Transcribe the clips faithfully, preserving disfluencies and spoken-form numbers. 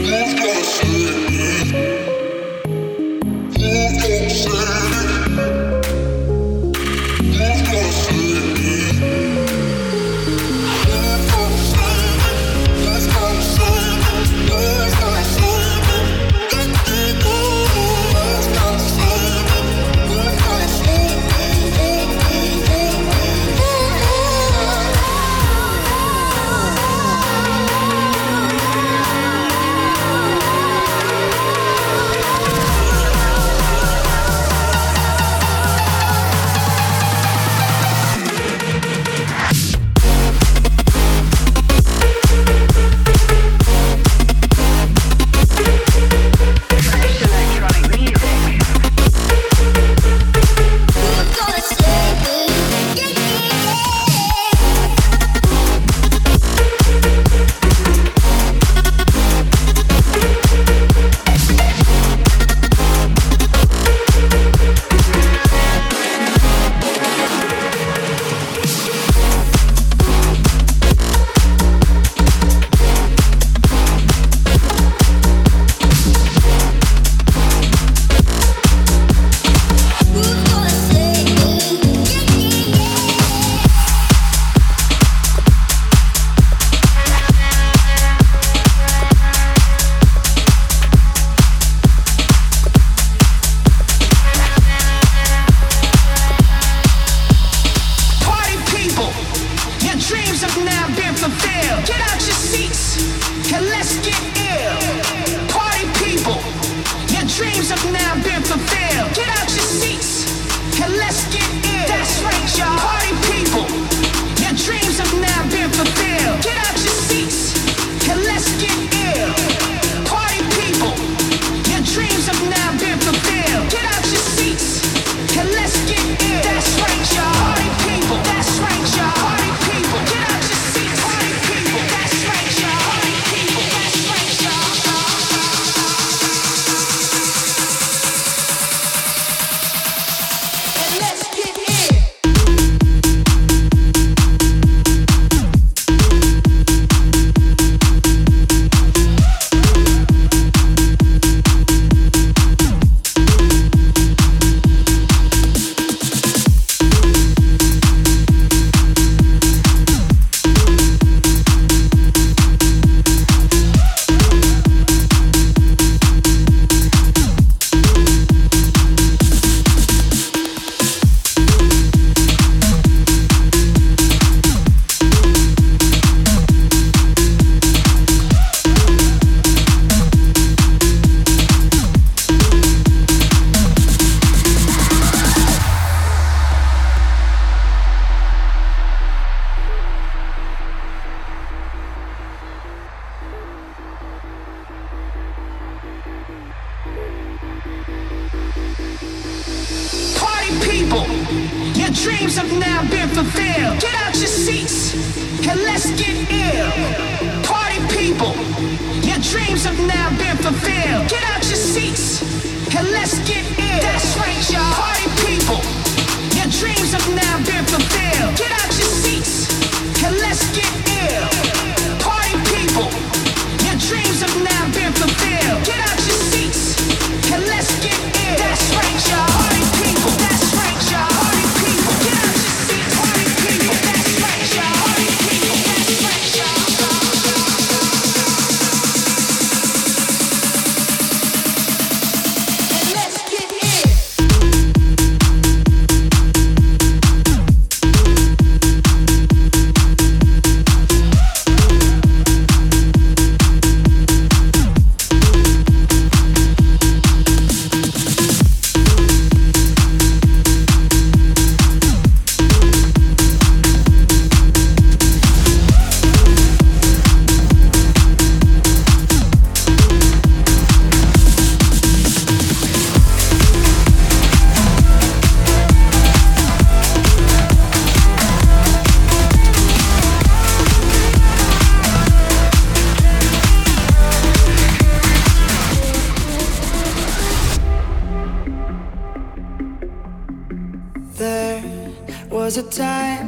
was a time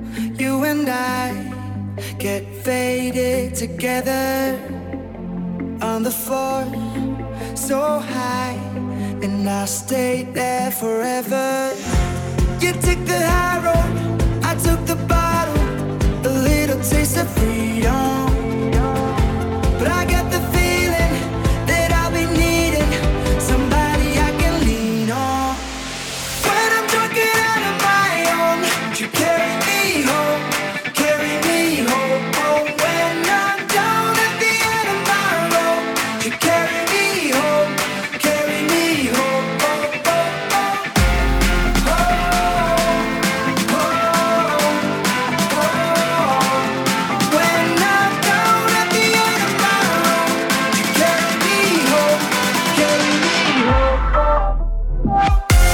you and I get faded together. on the floor, so high, and I stayed there forever. You took the high road, I took the bottle, a little taste of freedom. But I got the feeling that I'll be needing somebody I can lean on. When I'm drunk and out of my own, you carry me home, carry me home. Oh, when I'm down at the end of my road, you carry me home, carry me home. Oh, oh, oh. Oh, oh, oh, oh. When I'm down at the end of my road, you carry me home, carry me home. Oh, oh.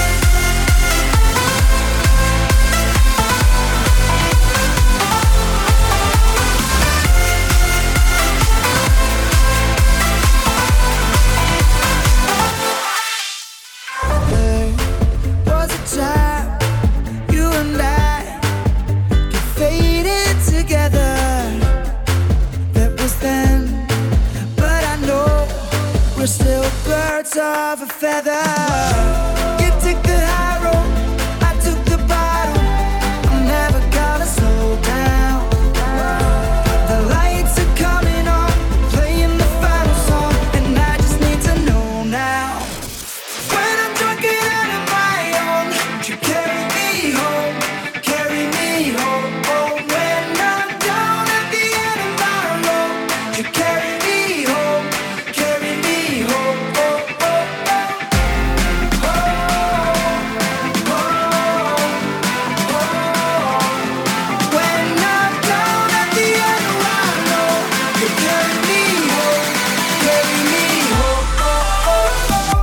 There was a time you and I get faded together. That was then, but I know we're still birds of a feather. You took the high road, I took the bottle. I'm never gonna slow down. The lights are coming on, playing the final song, and I just need to know now. When I'm drunk and out of my own, you carry me home, carry me home. Oh, when I'm down at the end of my road, you carry me home, carry me home. Oh, oh, oh. Oh, oh, oh. When I'm down at the end of my road, you carry me home, carry me home. Oh, oh, oh.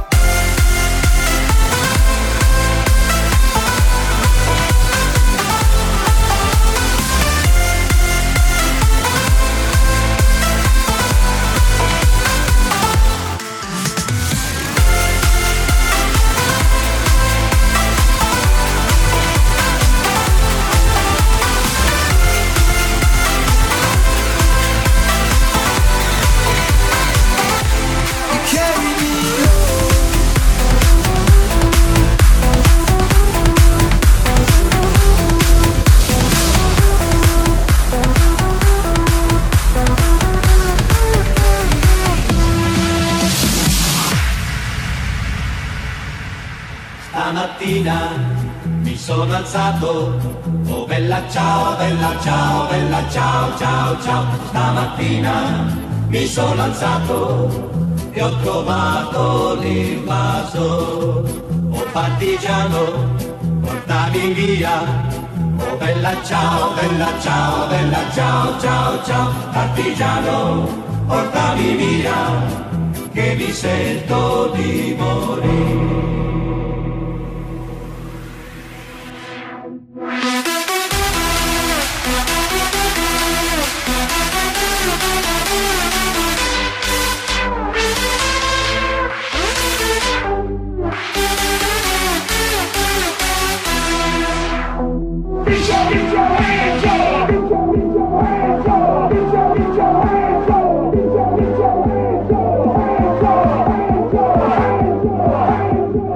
You carry me Stamattina mi sono alzato, oh bella ciao, bella ciao, bella ciao, ciao, ciao. Stamattina mi sono alzato e ho trovato l'invaso. Oh partigiano, portami via, oh bella ciao, bella ciao, bella ciao, ciao, ciao. Partigiano, portami via, che mi sento di morire. Hands up!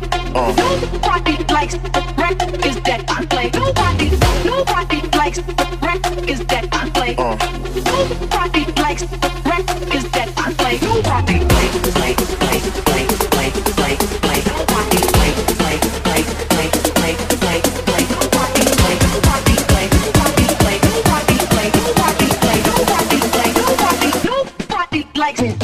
Nobody likes rap is that I play. Nobody, nobody likes rap is that I play. Nobody likes rap is that I play. Nobody play, play, play, play, play, play, play. Nobody play, play, play, play, play, play, play. Nobody play, nobody play, nobody play, nobody play, nobody play, nobody play, nobody, nobody likes it.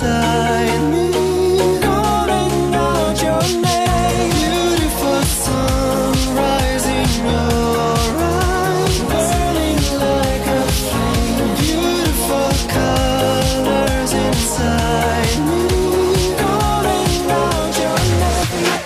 inside me, calling out your name. Beautiful sunrise in your eyes, burning like a flame. Beautiful colors inside me, calling out your name.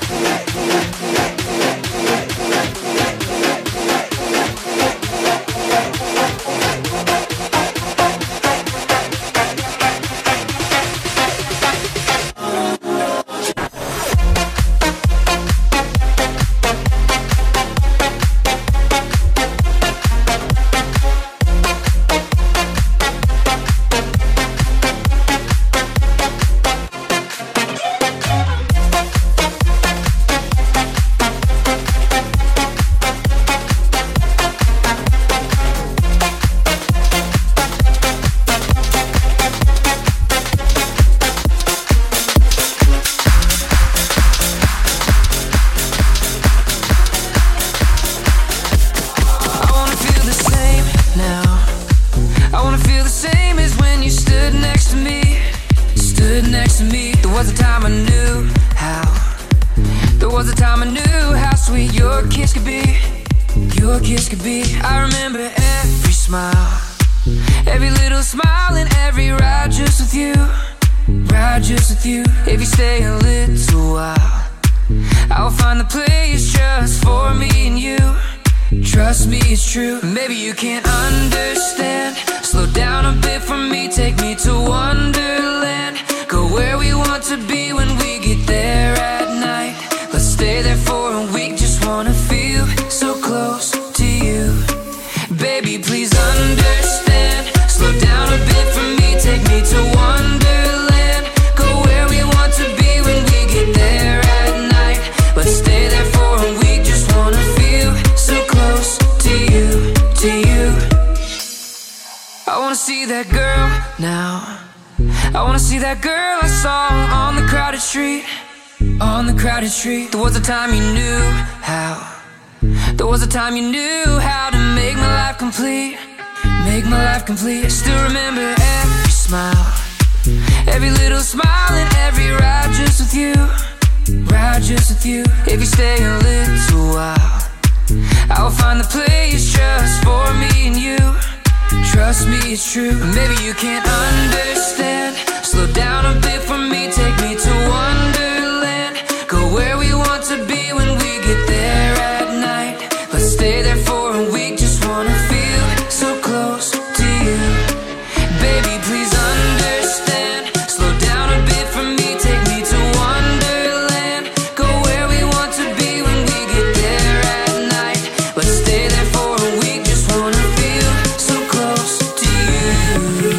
Street. There was a time you knew how. There was a time you knew how to make my life complete. Make my life complete. I still remember every smile, every little smile, and every ride just with you. Ride just with you. If you stay a little while, I will find the place just for me and you. Trust me, it's true. Maybe you can't understand. Slow down a bit for me. Take me to Wonderland. Go where we want to be when we get there at night. Let's stay there for a week. Just wanna feel so close to you. Baby, please understand. Slow down a bit for me. Take me to Wonderland. Go where we want to be when we get there at night. Let's stay there for a week. Just wanna feel so close to you.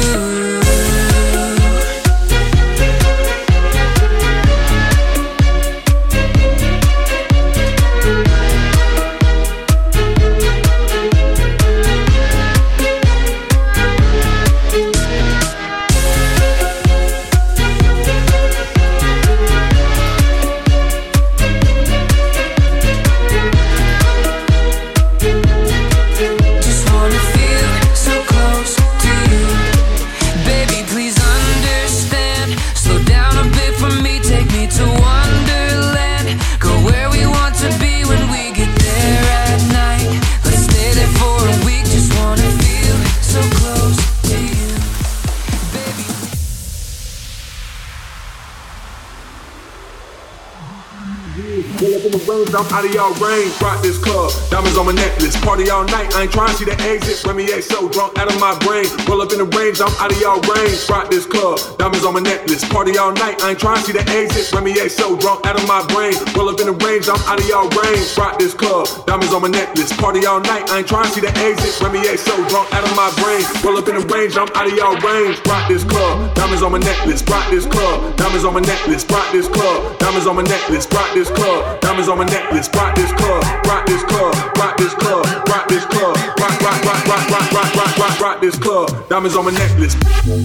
I'm out of y'all range, rock this club, diamonds on my necklace, party all night, I ain't trying to see the exit, Remy A so drunk out of my brain, roll up in the range, I'm out of y'all range, rock this club, diamonds on my necklace, party all night, I ain't trying to see the exit, Remy A so drunk out of my brain, roll up in the range, I'm out of y'all range, rock this club, diamonds on my necklace, party all night, I ain't trying to see the exit, Remy A so drunk out of my brain, roll up in the range, I'm out of y'all range, rock this club, diamonds on my necklace, rock this club, diamonds on my necklace, rock this club, diamonds on my necklace, rock this club, diamonds on my necklace, rock this club, rock this club, rock this club, rock this club, rock, rock, rock, rock, rock, rock, rock, rock, rock this club, diamonds on my necklace.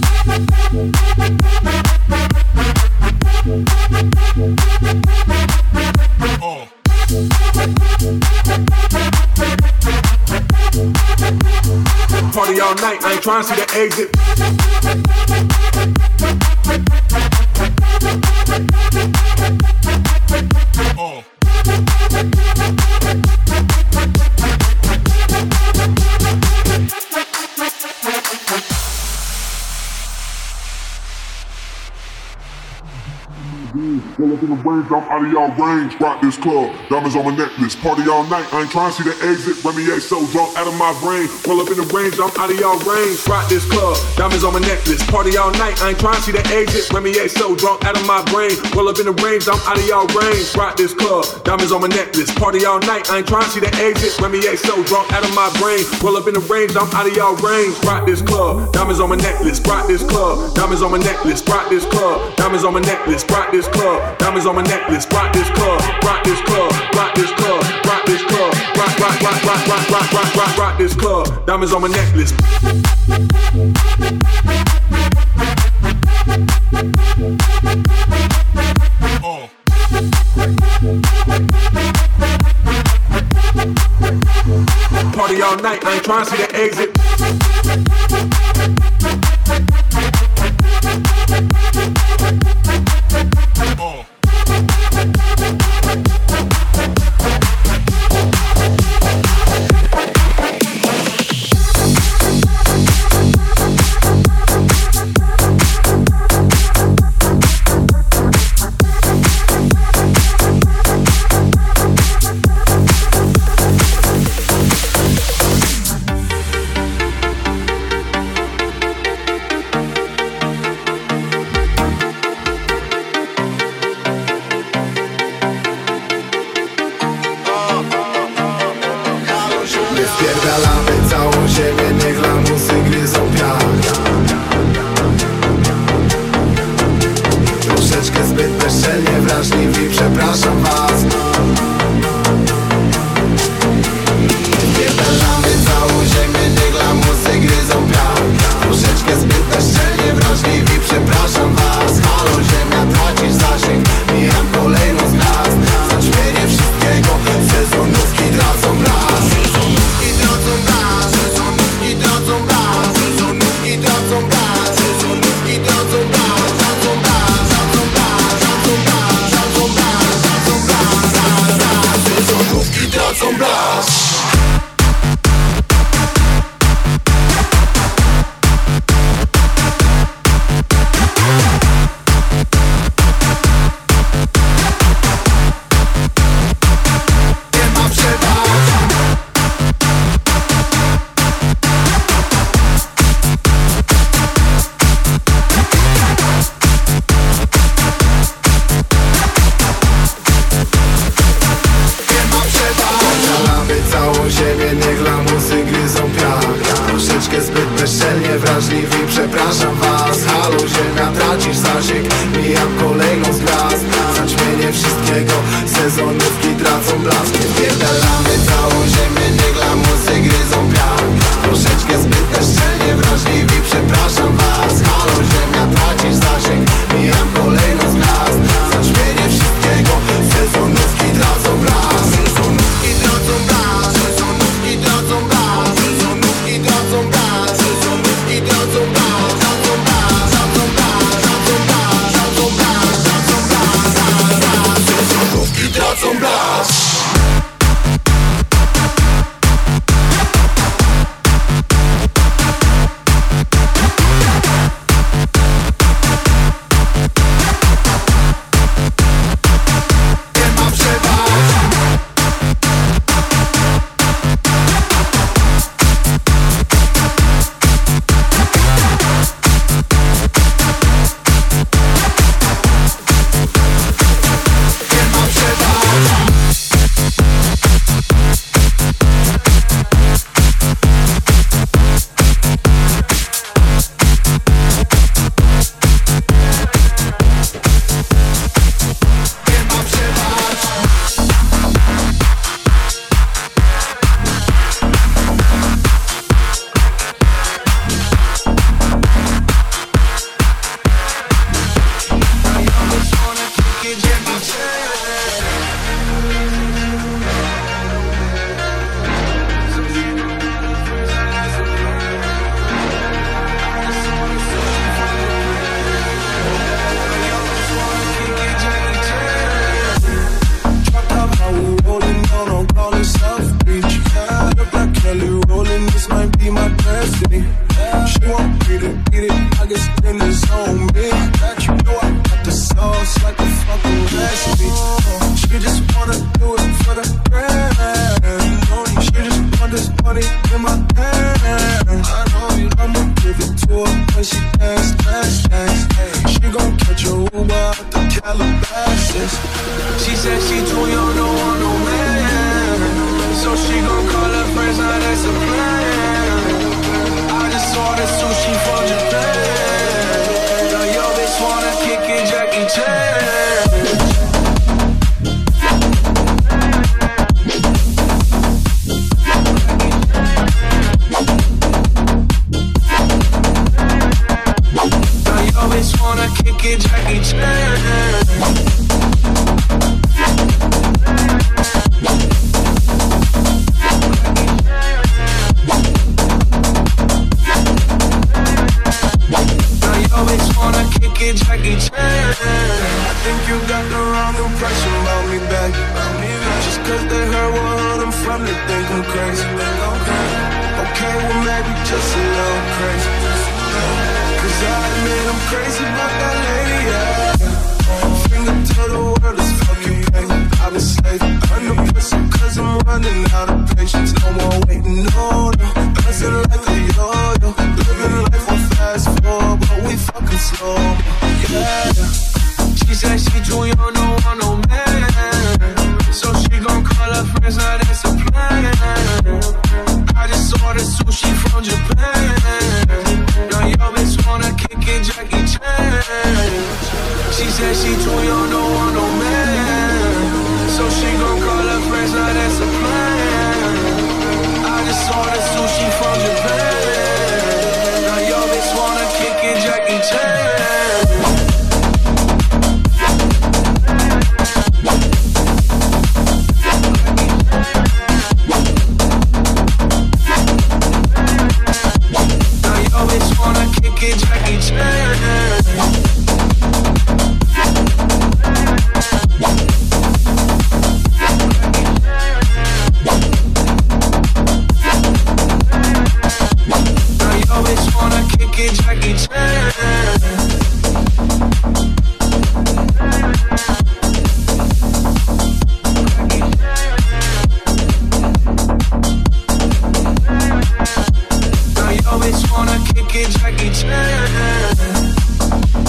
Oh. Party all night, I ain't trying to see the exit. Roll up in the range, I'm out of y'all range. Rock this club, diamonds on my necklace. Party all night, I ain't trying to see the exit. Remy A so drunk, out of my brain. Roll up in the range, I'm out of y'all range. Rock this club, diamonds on my necklace. Party all night, I ain't trying to see the exit. Remy A so drunk, out of my brain. Roll up in the range, I'm out of y'all range. Rock this club, diamonds on my necklace. Party all night, I ain't trying to see the exit. Remy A so drunk, out of my brain. Roll up in the range, I'm out of y'all range. Rock this club, diamonds on my necklace. Rock this club, diamonds on my necklace. Rock this club, diamonds on my necklace. Rock this club, diamonds on my necklace. Rock this club, rock this club, rock this club, rock this club, rock rock rock rock rock rock rock rock rock this club, diamonds on my necklace. Oh. Party all night, I ain't trying to see the exit. Oh. Spierdalamy całą ziemię, niech lamusy gryzą piach. Troszeczkę zbyt bezczelnie wrażliwi, przepraszam was. Spierdalamy całą ziemię, niech lamusy gryzą piach. Troszeczkę zbyt bezczelnie wrażliwi, przepraszam was. Halo ziemia, tracisz zasięg, mijam kolejną z gwiazd. Zaćmienie wszystkiego, sezonówki tracą raz. Some blast. Wrażliwi, przepraszam was. Halo ziemia, tracisz zasięg, mijam kolejną z gwiazd. Zaćmienie wszystkiego, sezonówki tracą blask. Spierdalamy całą ziemię, niech lamusy gryzą piach. Troszeczkę zbyt bezczelnie wrażliwi, przepraszam was. Halo ziemia, tracisz zasięg, mijam kolejną z gwiazd. Zaćmienie wszystkiego, sezonówki tracą blask. Sezonówki tracą blask, sezonówki tracą blask, sezonówki tracą blask. Some blast. She want me to eat it, I guess in the zone, me. You know I got the sauce like a when she dance, dance, dance. She gon' catch a Uber at the Calabasas. She said she too young, don't want no man, so she gon' call her friends, now that's a plan. I just ordered sushi from Japan. Now yo bitch wanna kick it, Jackie Chan. Always wanna kick it, Jackie Chan. Now you always wanna kick it, Jackie Chan. I think you got the wrong impression about me, back. Just cause they heard what heard I'm from, they think I'm crazy. Okay, well maybe just a little crazy. Cause I admit I'm crazy about that lady, yeah. Finger to the world is fucking pain. I've been slaving under pressure cause I'm running out of patience. No more waiting, no, no. Buzzing like a yo-yo. Living life on fast forward, but we fucking slow, yeah. She said she too young, don't want no man, so she gon' call her friends, now that's a plan. I just ordered sushi from Japan. Now yo bitch wanna kick it, Jackie Chan. She said she too young, don't want no man, so she gon' call her friends, now that's a plan. I just ordered sushi from Japan.